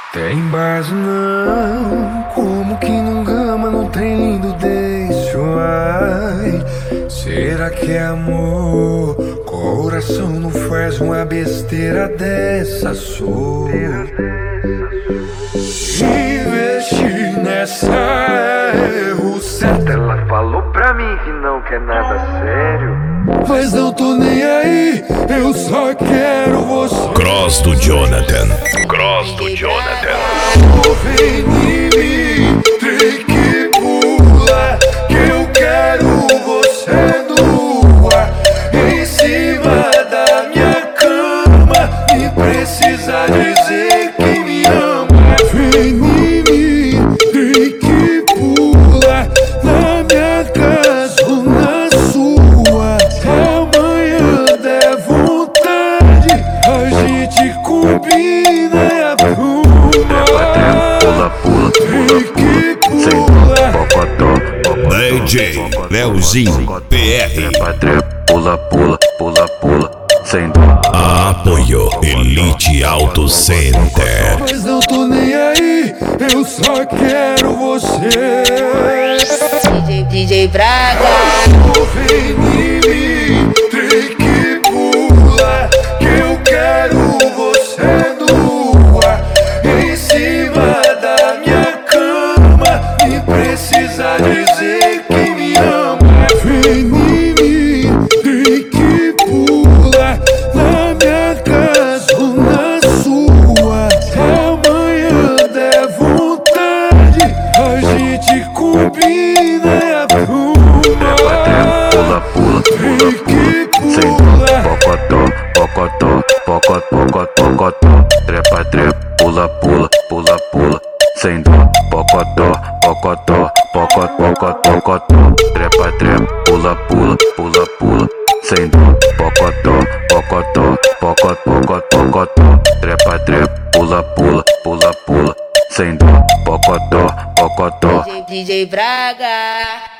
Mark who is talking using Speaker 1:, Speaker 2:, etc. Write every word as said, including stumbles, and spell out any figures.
Speaker 1: Tem base não, como que num gama não tem lindo deixo, ai. Será que é amor? Coração não faz uma besteira dessa, sou. Investir nessa erro certo.
Speaker 2: Ela falou pra mim que não quer nada sério,
Speaker 1: mas não tô nem aí, eu só quero você.
Speaker 3: Cross do Jonathan. Cross do Jonathan.
Speaker 1: Vem em mim, tem que pular, que eu quero você nua, em cima da minha cama, e precisa dizer que me ama. Vem em mim, tem que pular, na minha casa ou na sua. Amanhã der vontade, a gente combina e apruma.
Speaker 2: pula, pula,
Speaker 3: D J Leozinho P R.
Speaker 2: Pula, pula, pula, pula, sem dó.
Speaker 3: Apoio Elite Auto Center.
Speaker 1: Mas não tô nem aí, eu só quero você.
Speaker 4: D J, D J Braga.
Speaker 1: Vem em mim, tem que pular, que eu quero você nua, em cima da minha cama, e precisa dizer que me ama. Vem em mim, tem que pular, na minha casa ou na sua. Amanhã der vontade, a gente combina e apruma.
Speaker 2: Pula, pula,
Speaker 1: Tem que
Speaker 2: sem
Speaker 1: pular,
Speaker 2: dó. Pocotó, pocotó, pocotó, pocotó, pocotó. Trepa, trepa, pula, pula, pula, pula, sem dó. Pocotó, pocotó, pocotó, pocotó, pocotó. Trepa, trepa, pula, pula, pula, pula, sem dó. Pocotó, pocotó, pocotó, pocotó, pocotó. Trepa, trepa, pula, pula, pula, pula, sem dó. Pocotó, pocotó.
Speaker 4: D J Braga.